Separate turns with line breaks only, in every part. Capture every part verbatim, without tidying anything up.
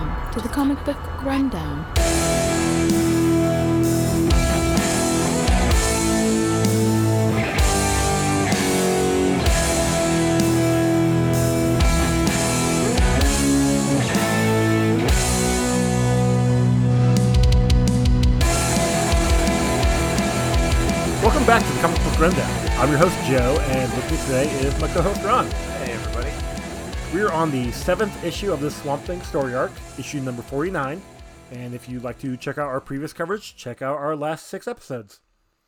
Welcome to the Comic Book Rundown.
Welcome back to the Comic Book Rundown. I'm your host, Joe, and with me today is my co-host, Ron.
Hey, everybody.
We're on the seventh issue of the Swamp Thing story arc, issue number forty-nine. And if you'd like to check out our previous coverage, check out our last six episodes.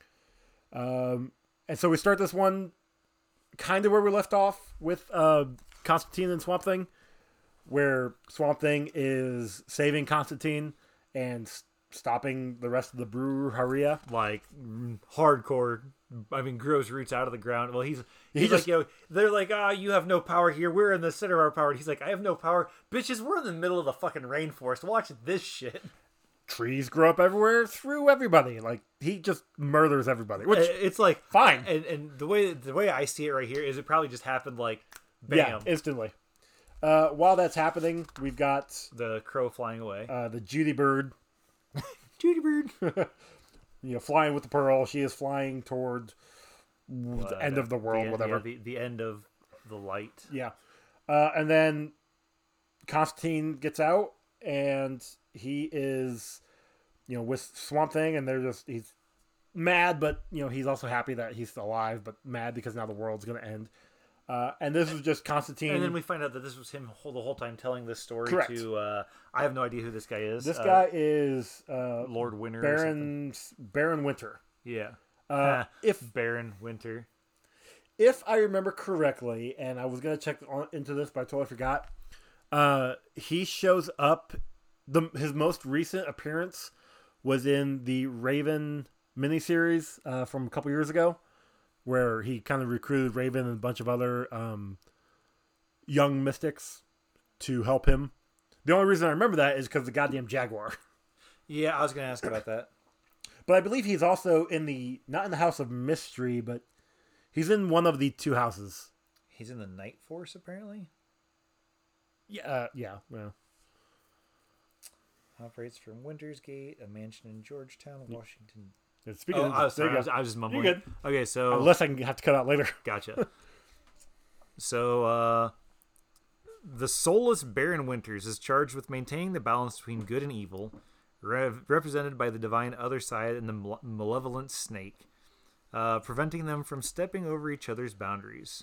Um, and so we start this one kind of where we left off with uh, Constantine and Swamp Thing, where Swamp Thing is saving Constantine and s- stopping the rest of the Brujeria.
Like, mm, hardcore, I mean, grows roots out of the ground. Well, he's he's
He
like,
just-
yo, they're like, ah, you have no power here. We're in the center of our power. And he's like, I have no power. Bitches, we're in the middle of the fucking rainforest. Watch this shit.
Trees grow up everywhere through everybody. Like, he just murders everybody, which,
Uh, It's like,
fine.
And and the way the way I see it right here is it probably just happened like, bam,
yeah, instantly. Uh, while that's happening, we've got
the crow flying away.
uh, the Judy Bird,
Judy Bird.
you know, flying with the pearl. She is flying toward the
Uh,
end of the world,
the,
whatever.
yeah, the, the end of the light.
Yeah. Uh, and then Constantine gets out, and he is, you know, with Swamp Thing, and they're just, he's mad, but, you know, he's also happy that he's still alive, but mad because now the world's going to end. Uh, and this is just Constantine.
And then we find out that this was him whole, the whole time telling this story
Correct.
to, uh, I have no idea who this guy is.
This
Uh,
guy is uh,
Lord Winter. or something.
Baron Baron Winter.
Yeah.
Uh, if
Baron Winter.
if I remember correctly, and I was gonna check on, into this, but I totally forgot. Uh, he shows up. The his most recent appearance was in the Raven miniseries uh, from a couple years ago, where he kind of recruited Raven and a bunch of other um, young mystics to help him. The only reason I remember that is because the goddamn Jaguar.
Yeah, I was going to ask about that.
But I believe he's also in the, not in the House of Mystery, but he's in one of the two houses.
He's in the Night Force, apparently.
Yeah, uh, yeah, yeah.
Operates from Winter's Gate, a mansion in Georgetown, Washington.
Speaking
Oh,
of,
I was,
there
sorry,
you
I, was,
go.
I was just mumbling.
You're good.
Okay, so...
Unless I can have to cut out later.
Gotcha. So, uh... the soulless Baron Winters is charged with maintaining the balance between good and evil, rev- represented by the divine other side and the male- malevolent snake, uh, preventing them from stepping over each other's boundaries.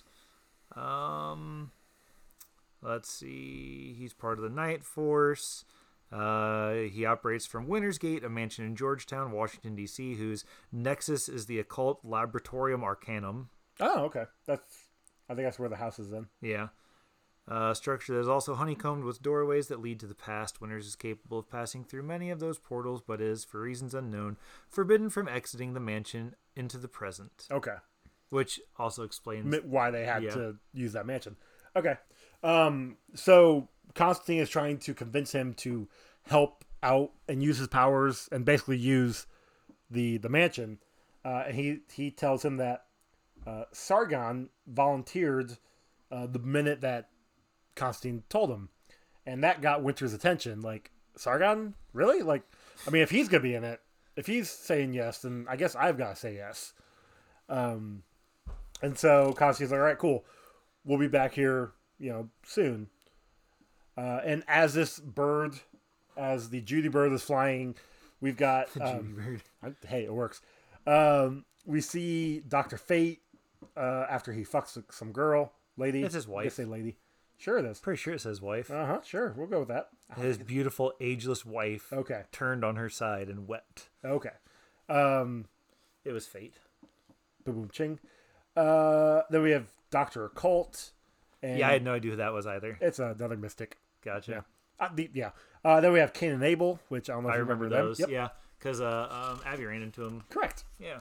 Um, let's see. He's part of the Night Force. Uh, he operates from Winter's Gate, a mansion in Georgetown, Washington, D C, whose nexus is the occult Laboratorium Arcanum.
Oh, okay. That's. I think that's where the house is in.
Yeah. Uh, structure that is also honeycombed with doorways that lead to the past. Winters is capable of passing through many of those portals, but is, for reasons unknown, forbidden from exiting the mansion into the present.
Okay.
Which also explains...
M- Why they had
Yeah.
to use that mansion. Okay. Um. So Constantine is trying to convince him to help out and use his powers and basically use the the mansion. Uh, and he he tells him that uh, Sargon volunteered uh, the minute that Constantine told him, and that got Winter's attention. Like, Sargon, really? Like, I mean, if he's gonna be in it, if he's saying yes, then I guess I've got to say yes. Um, and so Constantine's like, all right, cool, we'll be back here, you know, soon. Uh, and as this bird, as the Judy Bird is flying, we've got um,
Bird.
I- hey, it works. Um, we see Doctor Fate uh, after he fucks some girl, lady.
It's his
I
wife.
guess say lady. Sure it is.
Pretty sure it says wife.
Uh huh. Sure, we'll go with that.
His beautiful, ageless wife
Okay.
turned on her side and wept.
Okay. Um,
It was fate.
boom, boom, ching. Uh, then we have Doctor Occult. And
Yeah, I had no idea who that was either.
it's another mystic.
Gotcha.
Yeah. Uh, the, yeah. Uh, then we have Cain and Abel, which I don't know if
I
you
remember,
remember,
those.
them. Yep.
Yeah, because uh, um, Abby ran into him.
Correct.
Yeah.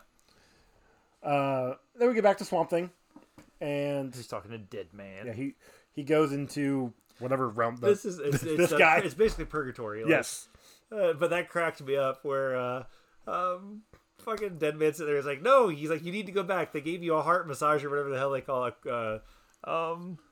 Uh, then we get back to Swamp Thing, and
He's talking to dead man.
yeah, he he goes into whatever realm. The,
This is it's,
this
it's, uh,
guy.
It's basically purgatory. Like,
Yes.
Uh, but that cracked me up where uh, um, fucking dead man sitting there is like, no, he's like, you need to go back. They gave you a heart massage or whatever the hell they call it. Uh, um,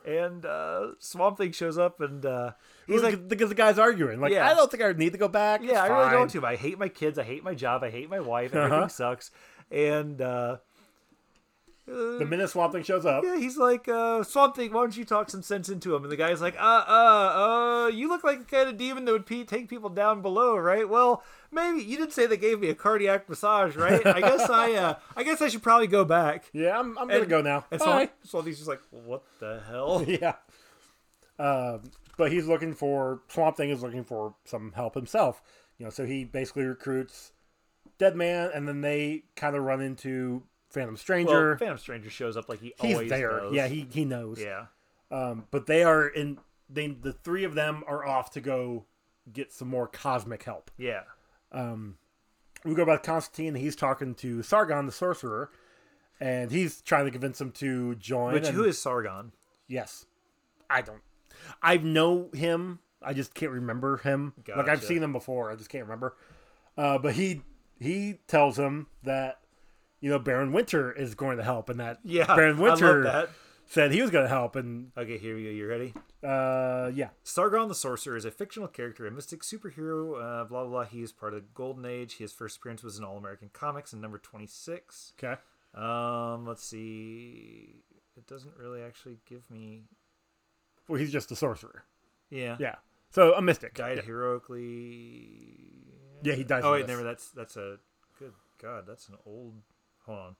And uh, Swamp Thing shows up, and uh, he's
Well,
like,
because the guy's arguing. Like,
Yeah.
I don't think I need to go back.
"Yeah, I
It's
really
fine."
don't to. I hate my kids. I hate my job. I hate my wife. Everything
Uh-huh.
sucks." And uh,
The minute Swamp Thing shows up,
yeah, he's like, uh, "Swamp Thing, why don't you talk some sense into him?" And the guy's like, "Uh, uh, uh, you look like the kind of demon that would pe- take people down below, right? Well, maybe you did say they gave me a cardiac massage, right? I guess I, uh, I guess I should probably go back."
yeah, I'm, I'm gonna
And-
go now.
And
Bye.
Swamp, Swamp Thing's just like, "What the hell?"
Yeah. Um, but he's looking for Swamp Thing is looking for some help himself. You know, so he basically recruits Deadman, and then they kind of run into Phantom Stranger.
Well, Phantom Stranger shows up like he
He's
always
there.
does.
Yeah, he he knows.
yeah.
Um, but they are in. They the three of them are off to go get some more cosmic help.
Yeah.
We go back to Constantine. He's talking to Sargon the sorcerer, and he's trying to convince him to join.
Which
and-
who is Sargon?
Yes, I don't. I know him. I just can't remember him. Like I've
Gotcha.
seen him before. I just can't remember. Uh, but he he tells him that you know Baron Winter is going to help, and that
Yeah,
Baron
I
Winter
love that.
said he was going to help, and
Okay, here we go. You ready?
uh, yeah,
Sargon the Sorcerer is a fictional character, a mystic superhero. Uh, blah blah blah. He is part of the Golden Age. His first appearance was in All American Comics in number twenty-six.
okay.
Um, let's see. It doesn't really actually give me.
Well, he's just a sorcerer.
Yeah.
Yeah, so a mystic.
Died
Yeah,
heroically.
yeah he dies.
Oh
in
wait,
this.
never. That's that's a good God. That's an old. Hold on.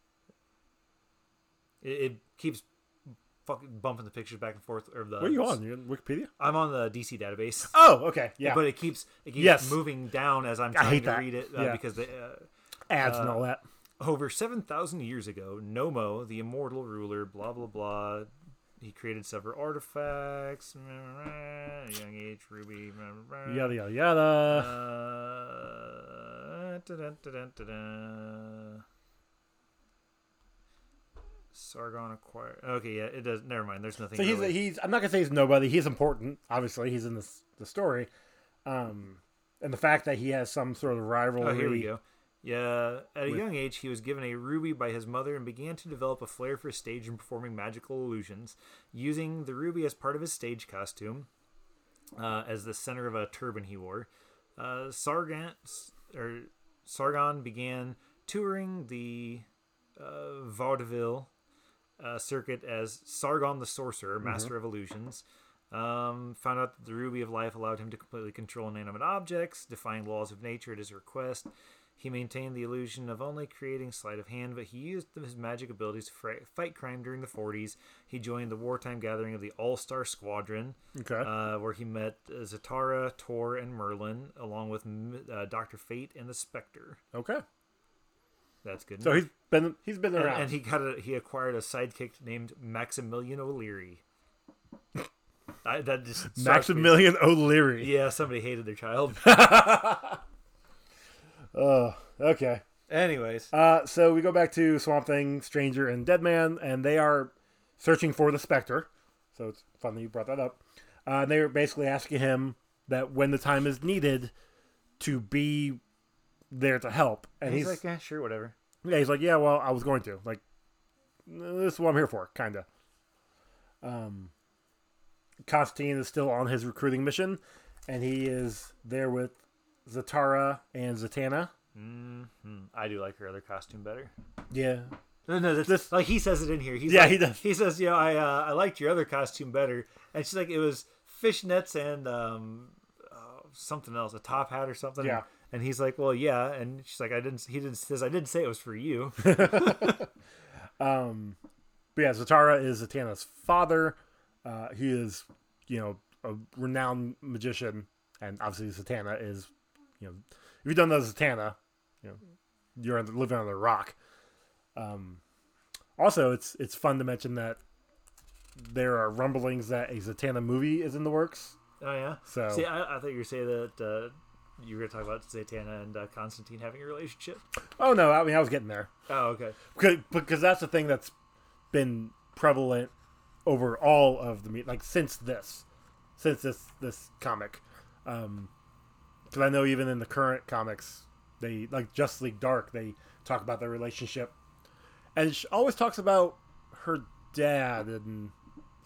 It, it keeps fucking bumping the pictures back and forth. Or the.
Where are you on? You on Wikipedia?
I'm on the D C database.
Oh, okay. Yeah,
But it keeps it keeps
Yes.
moving down as I'm
I
trying
hate
to
that.
read it uh,
Yeah.
because the, uh,
ads and all that.
over seven thousand years ago, Nomo, the immortal ruler, blah blah blah, he created several artifacts. Young Age, Ruby.
Yada yada yada.
Uh, da-da-da-da-da-da. Sargon acquired. Okay, yeah, it does. Never mind. There's nothing.
So he's
really.
he's. I'm not gonna say he's nobody. He's important. Obviously, he's in this the story, um, and the fact that he has some sort of rivalry.
Oh, here we go. Yeah, at a
with-
young age, he was given a ruby by his mother and began to develop a flair for stage and performing magical illusions, using the ruby as part of his stage costume, uh, as the center of a turban he wore. Uh, Sargon or Sargon began touring the uh, vaudeville uh, circuit as Sargon the Sorcerer, Master of Illusions. Um, found out that the Ruby of Life allowed him to completely control inanimate objects, defying laws of nature at his request. He maintained the illusion of only creating sleight of hand, but he used his magic abilities to fri- fight crime during the forties. He joined the wartime gathering of the All-Star Squadron,
Okay.
uh, where he met uh, Zatara, Tor, and Merlin, along with uh, Doctor Fate and the Spectre.
Okay.
That's good.
So
enough.
he's been he's been
and,
around.
and he got a, he acquired a sidekick named Maximilian O'Leary. I, that just struck me.
Maximilian O'Leary.
Yeah, somebody hated their child.
Oh, okay.
Anyways,
Uh, so we go back to Swamp Thing, Stranger, and Deadman, and they are searching for the Spectre. So it's fun that you brought that up. Uh, and they're basically asking him that when the time is needed to be there to help. And
he's,
he's,
like, eh, sure, whatever.
yeah, he's like, yeah, well, I was going to. Like, this is what I'm here for, kind of. Um, Constantine is still on his recruiting mission, and he is there with Zatara and Zatanna.
hmm I do like her other costume better.
Yeah.
No, no, that's,
This-
like he says it in here. He's
Yeah,
like-
he does.
He says, "Yeah, I uh, I liked your other costume better," and she's like, "It was fishnets and um uh, something else, a top hat or something."
Yeah.
And he's like, "Well, yeah," and she's like, "I didn't." He didn't says, "I didn't say it was for you."
Um, but yeah, Zatara is Zatanna's father. Uh, he is, you know, a renowned magician, and obviously Zatanna is, you know, if you don't know Zatanna, you know, you're living under a rock. Um, also, it's it's fun to mention that there are rumblings that a Zatanna movie is in the works.
Oh yeah.
So-
see, I, I thought you were saying that uh, you were going to talk about Zatanna and uh, Constantine having a relationship.
Oh no, I mean I was getting there
Oh okay.
because, because that's the thing that's been prevalent over all of the me- like since this since this this comic. Um, because I know even in the current comics, they like Justice League Dark, they talk about their relationship, and she always talks about her dad and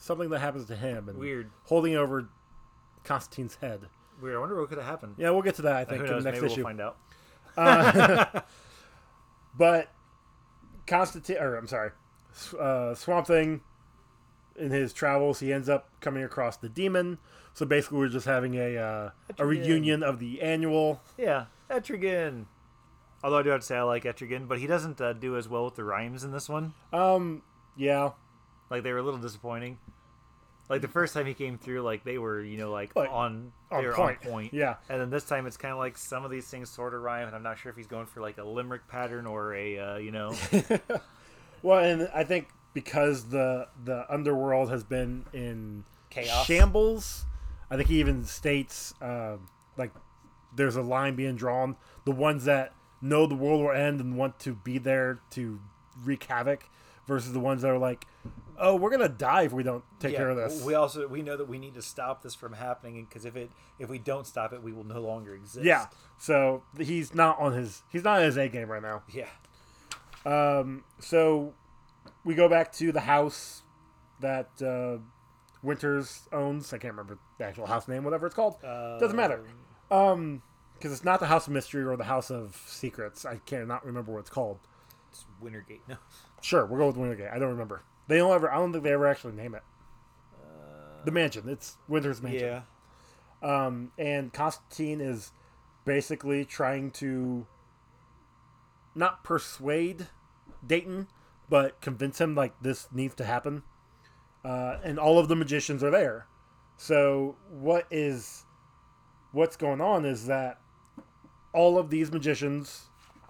something that happens to him and
Weird.
holding over Constantine's head.
Weird. I wonder what could have happened.
Yeah, we'll get to that. I
Uh,
think
Who
in
knows?
the next
Maybe
issue.
we'll find out.
Uh, but Constantine, or I'm sorry, uh, Swamp Thing, in his travels, he ends up coming across the demon. So basically, we're just having a uh, a
Etrigan.
reunion of the annual.
Yeah, Etrigan. Although I do have to say I like Etrigan, but he doesn't uh, do as well with the rhymes in this one.
Um, yeah,
Like they were a little disappointing. Like the first time he came through, like they were, you know, like,
Like,
on they
on
were
point.
on point.
Yeah.
And then this time it's kind of like some of these things sort of rhyme, and I'm not sure if he's going for like a limerick pattern or a, uh, you know.
Well, and I think because the the underworld has been in
Chaos.
shambles, I think he even states uh, like there's a line being drawn. The ones that know the world will end and want to be there to wreak havoc, versus the ones that are like, oh, we're gonna die if we don't take
Yeah,
care of this.
We also we know that we need to stop this from happening, because if it if we don't stop it, we will no longer exist.
Yeah. So he's not on his he's not in his A game right now.
Yeah.
Um, so we go back to the house that uh, Winters owns. I can't remember the actual house name, whatever it's called.
Uh,
Doesn't matter. Um, because it's not the House of Mystery or the House of Secrets. I cannot remember what it's called.
It's Wintergate. No.
Sure, we'll go with Wintergate. I don't remember. They don't ever. I don't think they ever actually name it. The mansion. It's Winter's mansion.
Yeah.
Um, and Constantine is basically trying to not persuade Dayton, but convince him like this needs to happen. Uh, and all of the magicians are there. So what is what's going on is that all of these magicians.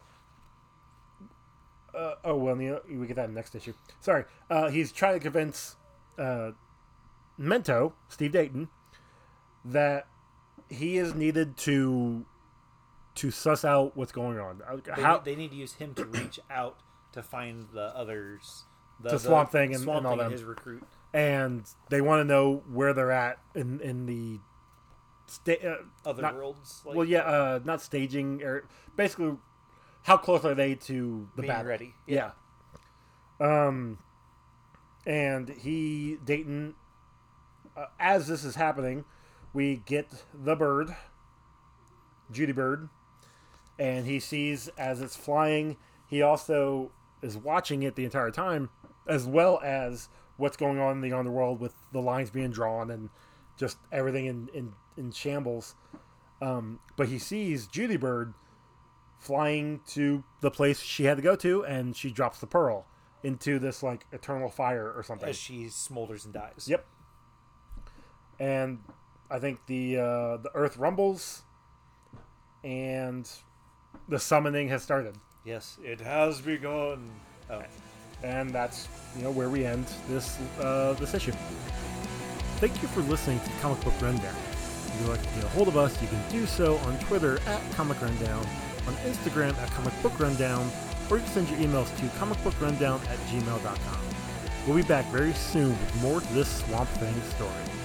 Uh, oh well, you know, we get that in the next issue. Sorry, uh, he's trying to convince uh, Mento, Steve Dayton, that he is needed to to suss out what's going on.
They,
How
need, they need to use him to reach out to find the others. The,
To Swamp Thing and-
Swamp
and all
Thing
them.
his recruit.
and they want to know where they're at in in the sta- uh,
Other
not-
worlds. Like,
well, yeah, uh, not staging or basically how close are they to the
being
battle?
ready.
Yeah. Um, and he Dayton, uh, as this is happening, we get the bird, Judy Bird, and he sees as it's flying. He also is watching it the entire time, as well as what's going on in the underworld with the lines being drawn and just everything in in, in shambles. Um, but he sees Judy Bird flying to the place she had to go to, and she drops the pearl into this like eternal fire or something.
As she smolders and dies.
Yep. And I think the uh, the earth rumbles, and the summoning has started,
Yes, it has begun. Oh.
and that's you know where we end this uh, this issue. Thank you for listening to Comic Book Rundown. If you'd like to get a hold of us, you can do so on Twitter at Comic Rundown, on Instagram at Comic Book Rundown, or you can send your emails to comicbookrundown at gmail dot com. We'll be back very soon with more to this Swamp Thing story.